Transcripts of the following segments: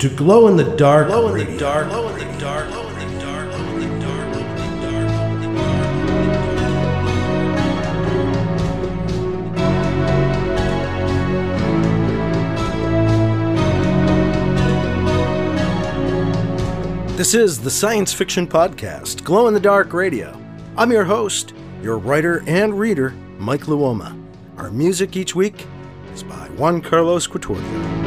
to Glow in the Dark Glow in Radio. the dark, glow in the dark, glow in the dark, glow in the dark, glow in the dark, glow in the dark. This is the Science Fiction Podcast, Glow in the Dark Radio. I'm your host, your writer and reader, Mike Luoma. Our music each week is by Juan Carlos Quatordio.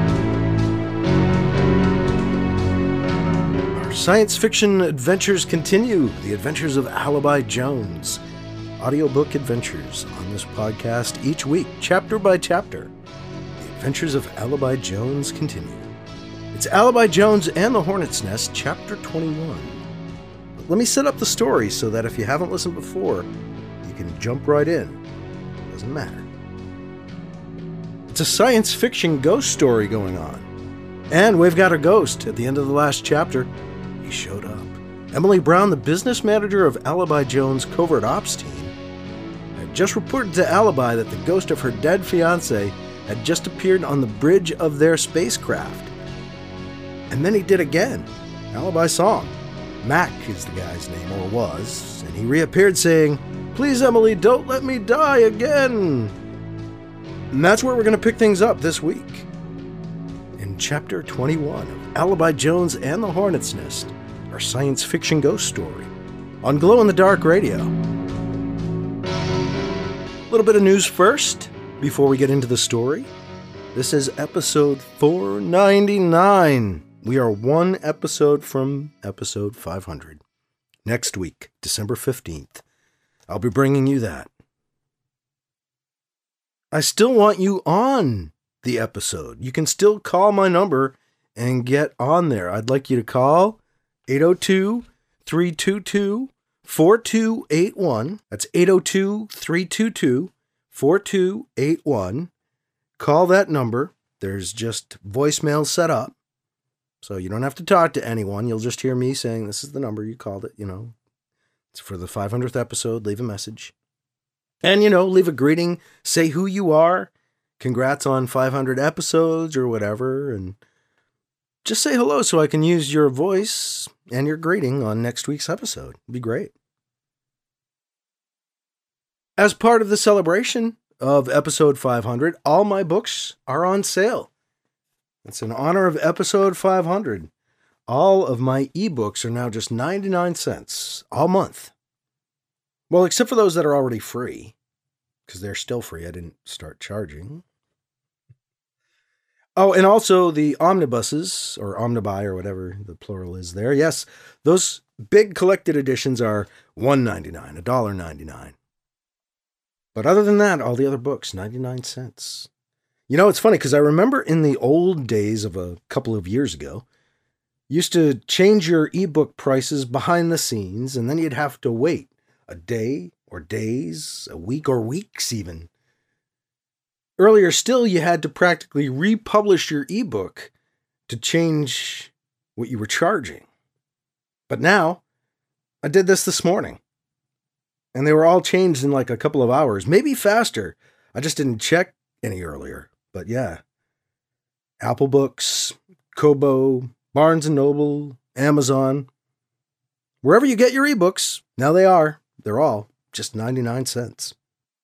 Our science fiction adventures continue, the adventures of Alibi Jones. Audiobook adventures on this podcast each week, chapter by chapter. The adventures of Alibi Jones continue. It's Alibi Jones and the Hornet's Nest, Chapter 21. But let me set up the story so that if you haven't listened before, you can jump right in. It doesn't matter. It's a science fiction ghost story going on. And we've got a ghost at the end of the last chapter. He showed up. Emily Brown, the business manager of Alibi Jones' covert ops team, had just reported to Alibi that the ghost of her dead fiancé had just appeared on the bridge of their spacecraft. And then he did again. Alibi saw him. Mac is the guy's name, or was, and he reappeared saying, "Please, Emily, don't let me die again." And that's where we're going to pick things up this week. In Chapter 21 of Alibi Jones and the Hornet's Nest, our science fiction ghost story, on Glow in the Dark Radio. A little bit of news first, before we get into the story. This is episode 499. We are one episode from episode 500. Next week, December 15th, I'll be bringing you that. I still want you on the episode. You can still call my number and get on there. I'd like you to call 802-322-4281. That's 802-322-4281. Call that number. There's just voicemail set up. So you don't have to talk to anyone. You'll just hear me saying, this is the number, you called it, It's for the 500th episode. Leave a message. And, leave a greeting. Say who you are. Congrats on 500 episodes or whatever. And just say hello so I can use your voice and your greeting on next week's episode. It'd be great. As part of the celebration of episode 500, all my books are on sale. It's in honor of episode 500. All of my ebooks are now just 99 cents all month. Well, except for those that are already free, because they're still free. I didn't start charging. Oh, and also the omnibuses, or omnibuy, or whatever the plural is there. Yes, those big collected editions are $1.99, $1.99. But other than that, all the other books, 99 cents. It's funny because I remember in the old days of a couple of years ago, you used to change your ebook prices behind the scenes, and then you'd have to wait a day or days, a week or weeks even. Earlier still, you had to practically republish your ebook to change what you were charging. But now, I did this morning, and they were all changed in like a couple of hours, maybe faster. I just didn't check any earlier. But yeah, Apple Books, Kobo, Barnes & Noble, Amazon, wherever you get your ebooks, now they're all just 99 cents.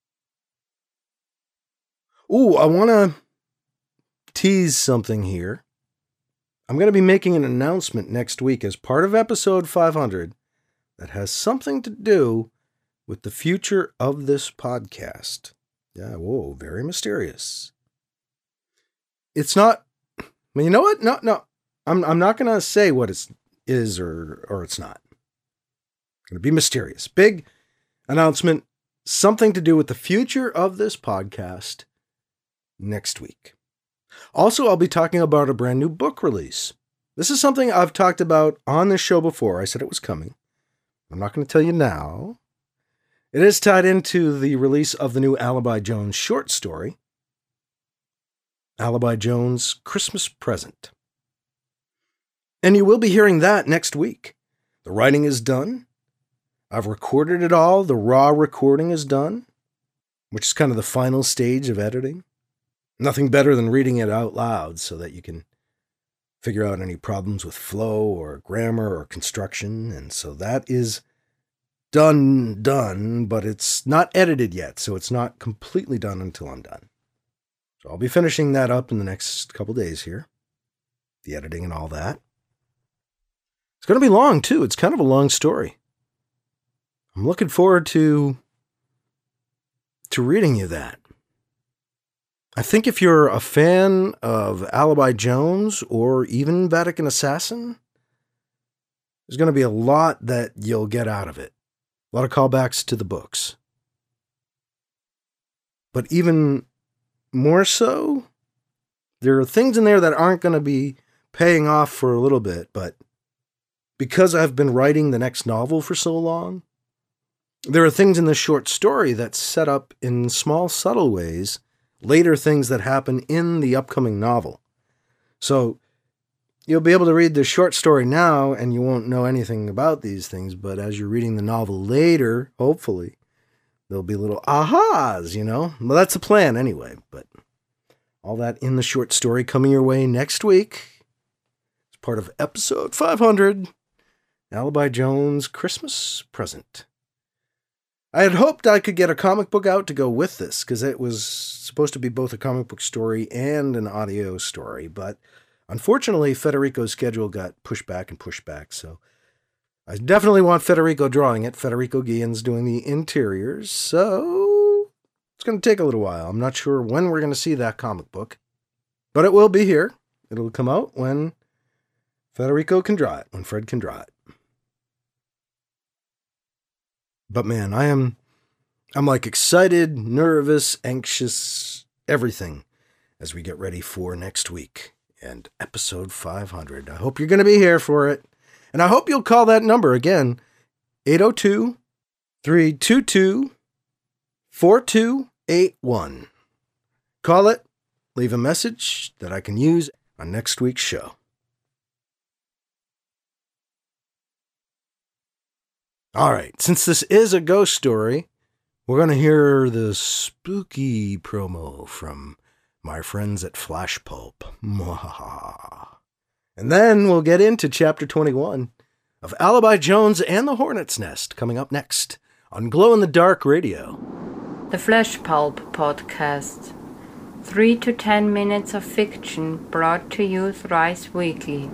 Ooh, I want to tease something here. I'm going to be making an announcement next week as part of episode 500 that has something to do with the future of this podcast. Yeah, whoa, very mysterious. It's not, you know what? No. I'm not going to say what it is or it's not. It's going to be mysterious. Big announcement, something to do with the future of this podcast next week. Also, I'll be talking about a brand new book release. This is something I've talked about on this show before. I said it was coming. I'm not going to tell you now. It is tied into the release of the new Alibi Jones short story, Alibi Jones' Christmas Present. And you will be hearing that next week. The writing is done. I've recorded it all. The raw recording is done, which is kind of the final stage of editing. Nothing better than reading it out loud so that you can figure out any problems with flow or grammar or construction. And so that is done, but it's not edited yet, so it's not completely done until I'm done. So I'll be finishing that up in the next couple days here, the editing and all that. It's going to be long, too. It's kind of a long story. I'm looking forward to reading you that. I think if you're a fan of Alibi Jones or even Vatican Assassin, there's going to be a lot that you'll get out of it. A lot of callbacks to the books. But even more so, there are things in there that aren't going to be paying off for a little bit, but because I've been writing the next novel for so long, there are things in this short story that set up in small, subtle ways later things that happen in the upcoming novel. So you'll be able to read the short story now and you won't know anything about these things, but as you're reading the novel later, hopefully, there'll be little ahas, Well, that's the plan anyway, but all that in the short story coming your way next week. It's part of episode 500, Alibi Jones' Christmas Present. I had hoped I could get a comic book out to go with this, because it was supposed to be both a comic book story and an audio story, but unfortunately, Federico's schedule got pushed back, so I definitely want Federico drawing it. Federico Guillen's doing the interiors, so it's going to take a little while. I'm not sure when we're going to see that comic book, but it will be here. It'll come out when Federico can draw it, when Fred can draw it. But man, I'm like excited, nervous, anxious, everything as we get ready for next week and episode 500. I hope you're going to be here for it. And I hope you'll call that number again, 802-322-4281. Call it, leave a message that I can use on next week's show. All right, since this is a ghost story, we're going to hear the spooky promo from my friends at Flash Pulp. And then we'll get into Chapter 21 of Alibi Jones and the Hornet's Nest coming up next on Glow in the Dark Radio. The Flash Pulp Podcast. 3 to 10 minutes of fiction brought to you thrice weekly.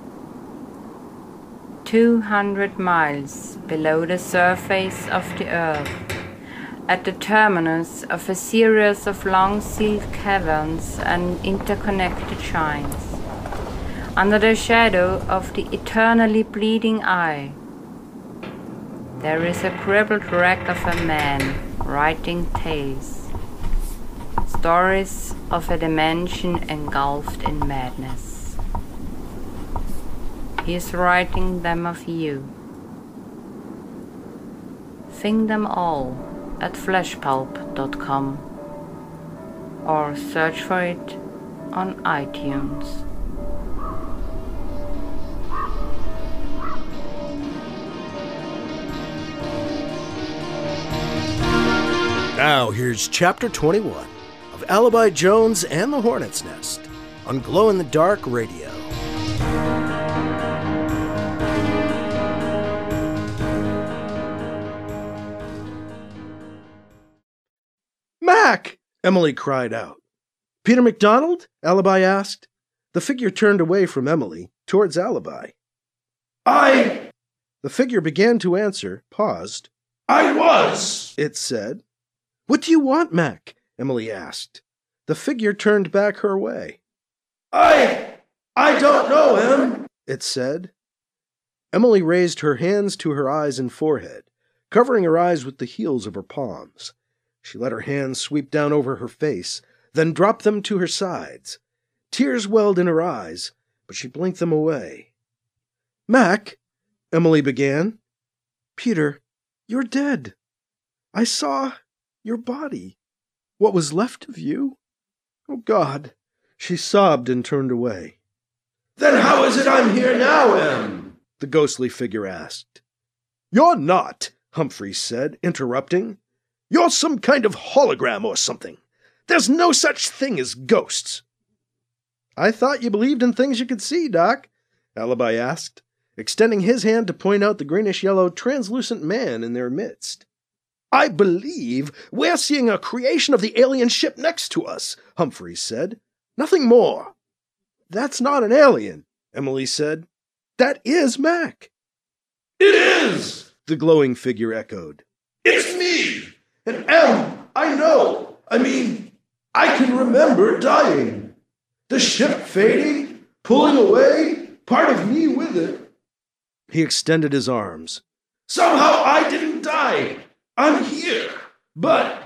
200 miles below the surface of the Earth, at the terminus of a series of long-sealed caverns and interconnected shrines, under the shadow of the eternally bleeding eye, there is a crippled wreck of a man writing tales, stories of a dimension engulfed in madness. He is writing them of you. Sing them all at flashpulp.com or search for it on iTunes. Now here's Chapter 21 of Alibi Jones and the Hornet's Nest on Glow in the Dark Radio. Mac! Emily cried out. Peter MacDonald? Alibi asked. The figure turned away from Emily, towards Alibi. The figure began to answer, paused. I was, it said. What do you want, Mac? Emily asked. The figure turned back her way. I don't know him, it said. Emily raised her hands to her eyes and forehead, covering her eyes with the heels of her palms. She let her hands sweep down over her face, then dropped them to her sides. Tears welled in her eyes, but she blinked them away. Mac, Emily began. Peter, you're dead. I saw your body. What was left of you? Oh, God. She sobbed and turned away. Then how is it I'm here now, Em? The ghostly figure asked. You're not, Humphreys said, interrupting. You're some kind of hologram or something. There's no such thing as ghosts. I thought you believed in things you could see, Doc, Alibi asked, extending his hand to point out the greenish-yellow translucent man in their midst. I believe we're seeing a creation of the alien ship next to us, Humphreys said. Nothing more. That's not an alien, Emily said. That is Mac. It is, the glowing figure echoed. It's me. And I know. I can remember dying. The ship fading, pulling away, part of me with it. He extended his arms. Somehow I didn't die. I'm here. But,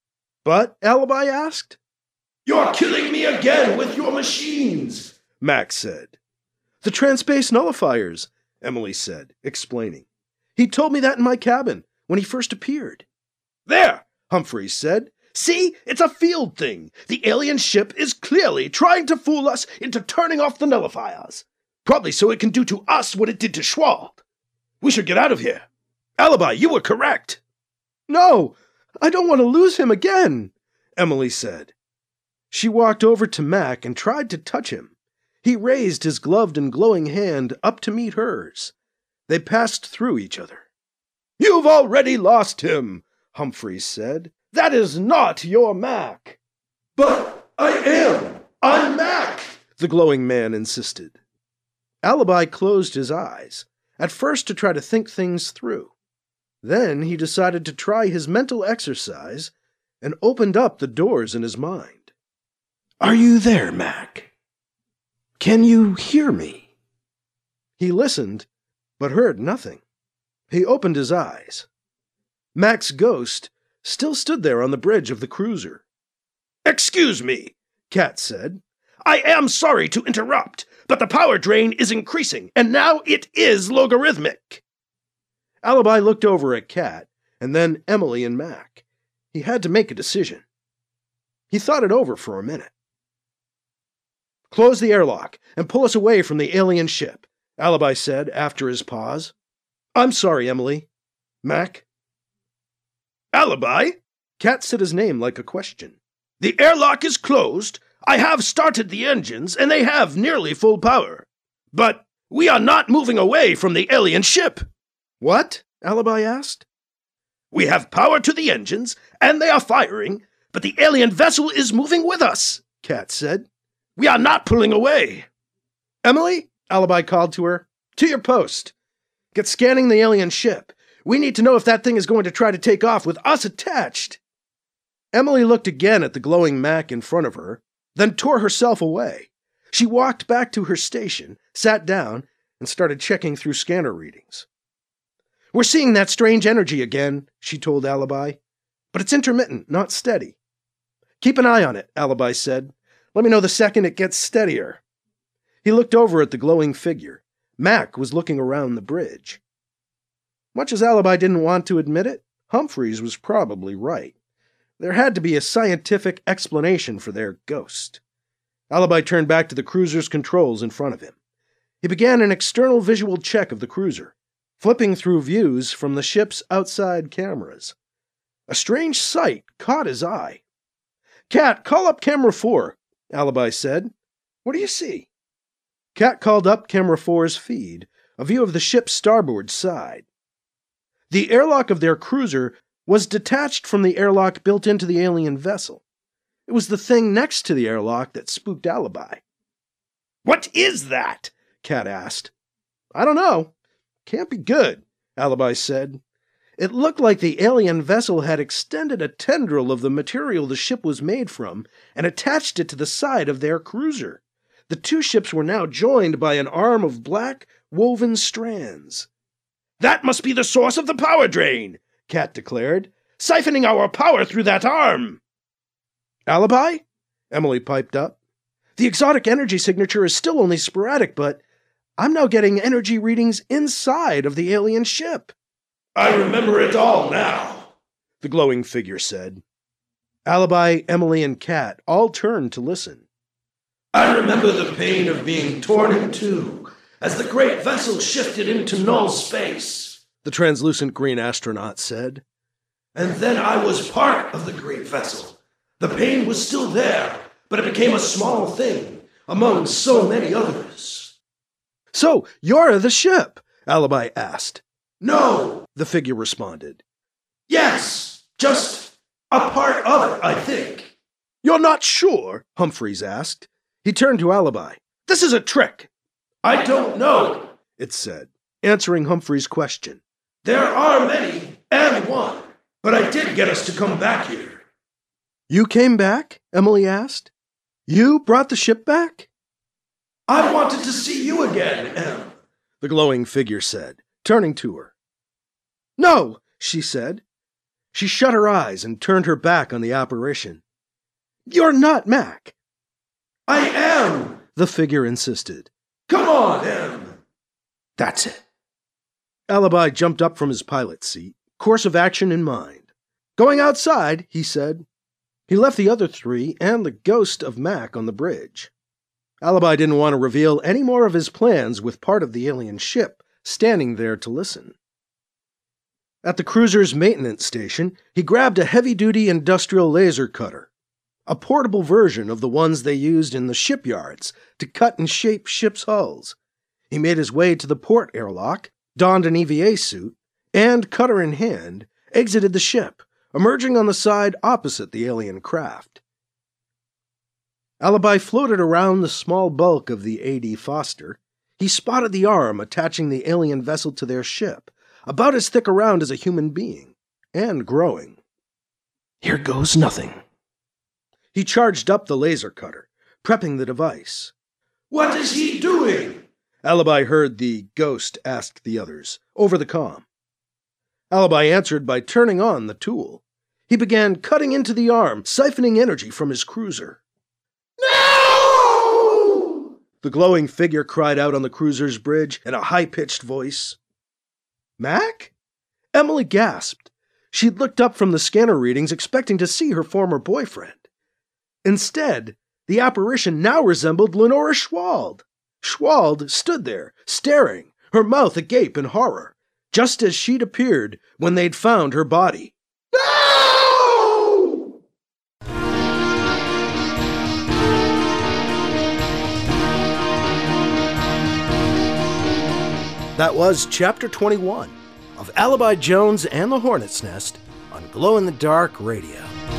Alibi asked. You're killing me again with your machines, Mac said. The Transspace nullifiers, Emily said, explaining. He told me that in my cabin when he first appeared. There, Humphreys said. See, it's a field thing. The alien ship is clearly trying to fool us into turning off the nullifiers. Probably so it can do to us what it did to Schwald. We should get out of here. Alibi, you were correct. No, I don't want to lose him again, Emily said. She walked over to Mac and tried to touch him. He raised his gloved and glowing hand up to meet hers. They passed through each other. You've already lost him, Humphreys said. That is not your Mac. But I am. I'm Mac, the glowing man insisted. Alibi closed his eyes, at first to try to think things through. Then he decided to try his mental exercise and opened up the doors in his mind. Are you there, Mac? Can you hear me? He listened, but heard nothing. He opened his eyes. Mac's ghost still stood there on the bridge of the cruiser. Excuse me, Kat said. I am sorry to interrupt, but the power drain is increasing, and now it is logarithmic. Alibi looked over at Kat, and then Emily and Mac. He had to make a decision. He thought it over for a minute. Close the airlock and pull us away from the alien ship, Alibi said after his pause. I'm sorry, Emily. Mac? Alibi? Kat said his name like a question. The airlock is closed. I have started the engines, and they have nearly full power. But we are not moving away from the alien ship. What? Alibi asked. We have power to the engines, and they are firing, but the alien vessel is moving with us, Kat said. We are not pulling away. Emily, Alibi called to her, to your post. Get scanning the alien ship. We need to know if that thing is going to try to take off with us attached. Emily looked again at the glowing Mac in front of her, then tore herself away. She walked back to her station, sat down, and started checking through scanner readings. We're seeing that strange energy again, she told Alibi. But it's intermittent, not steady. Keep an eye on it, Alibi said. Let me know the second it gets steadier. He looked over at the glowing figure. Mac was looking around the bridge. Much as Alibi didn't want to admit it, Humphreys was probably right. There had to be a scientific explanation for their ghost. Alibi turned back to the cruiser's controls in front of him. He began an external visual check of the cruiser, flipping through views from the ship's outside cameras. A strange sight caught his eye. Kat, call up camera 4, Alibi said. What do you see? Kat called up camera 4's feed, a view of the ship's starboard side. The airlock of their cruiser was detached from the airlock built into the alien vessel. It was the thing next to the airlock that spooked Alibi. What is that? Kat asked. I don't know. Can't be good, Alibi said. It looked like the alien vessel had extended a tendril of the material the ship was made from and attached it to the side of their cruiser. The two ships were now joined by an arm of black, woven strands. That must be the source of the power drain, Kat declared, siphoning our power through that arm. Alibi? Emily piped up. The exotic energy signature is still only sporadic, but I'm now getting energy readings inside of the alien ship. I remember it all now, the glowing figure said. Alibi, Emily, and Kat all turned to listen. I remember the pain of being torn in two as the great vessel shifted into null space, the translucent green astronaut said. And then I was part of the great vessel. The pain was still there, but it became a small thing, among so many others. So, you're the ship? Alibi asked. No, The figure responded. yes, just a part of it, I think. You're not sure? Humphreys asked. He turned to Alibi. This is a trick, I don't know. it said, answering Humphrey's question. There are many, and one, but I did get us to come back here. You came back? Emily asked. You brought the ship back? I wanted to see you again, Em. The glowing figure said, turning to her. No, she said. She shut her eyes and turned her back on the apparition. You're not Mac, I am. the figure insisted. Come on, Em. That's it. Alibi jumped up from his pilot's seat, course of action in mind. Going outside, he said. He left the other three and the ghost of Mac on the bridge. Alibi didn't want to reveal any more of his plans with part of the alien ship standing there to listen. At the cruiser's maintenance station, he grabbed a heavy-duty industrial laser cutter, a portable version of the ones they used in the shipyards to cut and shape ships' hulls. He made his way to the port airlock, donned an EVA suit, and, cutter in hand, exited the ship, emerging on the side opposite the alien craft. Alibi floated around the small bulk of the A.D. Foster. He spotted the arm attaching the alien vessel to their ship, about as thick around as a human being, and growing. Here goes nothing. He charged up the laser cutter, prepping the device. What is he doing? Alibi heard the ghost ask the others, over the comm. Alibi answered by turning on the tool. He began cutting into the arm, siphoning energy from his cruiser. No! The glowing figure cried out on the cruiser's bridge in a high-pitched voice. Mac? Emily gasped. She'd looked up from the scanner readings expecting to see her former boyfriend. Instead, the apparition now resembled Lenora Schwald. Schwald stood there, staring, her mouth agape in horror, just as she'd appeared when they'd found her body. No! That was Chapter 21 of Alibi Jones and the Hornet's Nest on Glow in the Dark Radio.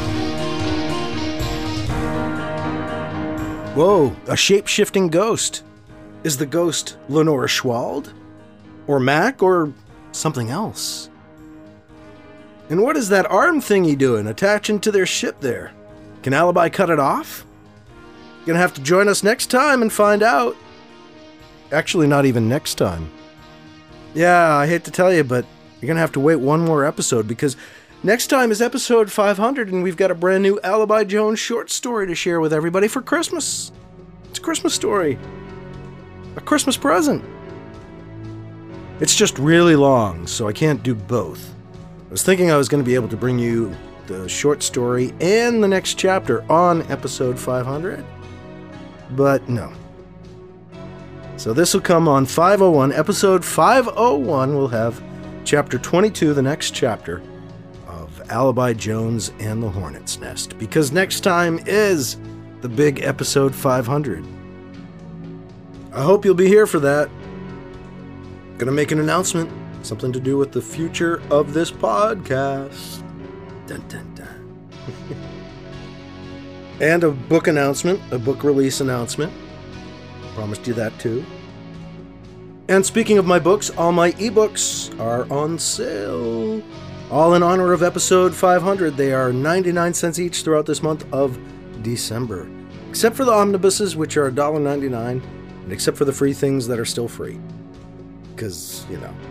Whoa, a shape-shifting ghost. Is the ghost Lenora Schwald? Or Mac? Or something else? And what is that arm thingy doing attaching to their ship there? Can Alibi cut it off? Gonna have to join us next time and find out. Actually, not even next time. Yeah, I hate to tell you, but you're going to have to wait one more episode because next time is episode 500 and we've got a brand new Alibi Jones short story to share with everybody for Christmas. It's a Christmas story. A Christmas present. It's just really long, so I can't do both. I was thinking I was going to be able to bring you the short story and the next chapter on episode 500, but no. So this will come on 501. Episode 501 will have Chapter 22, the next chapter of Alibi Jones and the Hornet's Nest. Because next time is the big episode 500. I hope you'll be here for that. Gonna make an announcement. Something to do with the future of this podcast. Dun, dun, dun. And a book announcement, a book release announcement. Promised you that too. And speaking of my books, all my ebooks are on sale. All in honor of episode 500. They are 99 cents each throughout this month of December. Except for the omnibuses, which are $1.99. And except for the free things that are still free. Because, you know.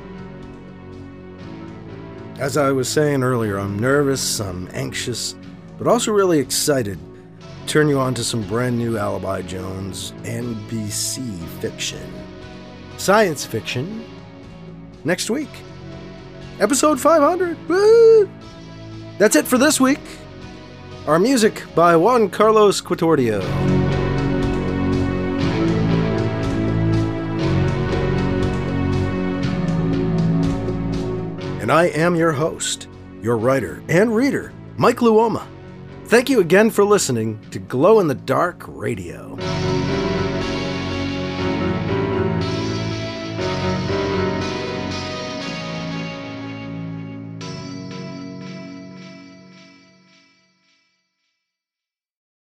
As I was saying earlier, I'm nervous, I'm anxious, but also really excited turn you on to some brand new Alibi Jones NBC fiction. Science fiction. Next week. Episode 500. Woo! That's it for this week. Our music by Juan Carlos Quatordio. And I am your host, your writer and reader, Mike Luoma. Thank you again for listening to Glow in the Dark Radio.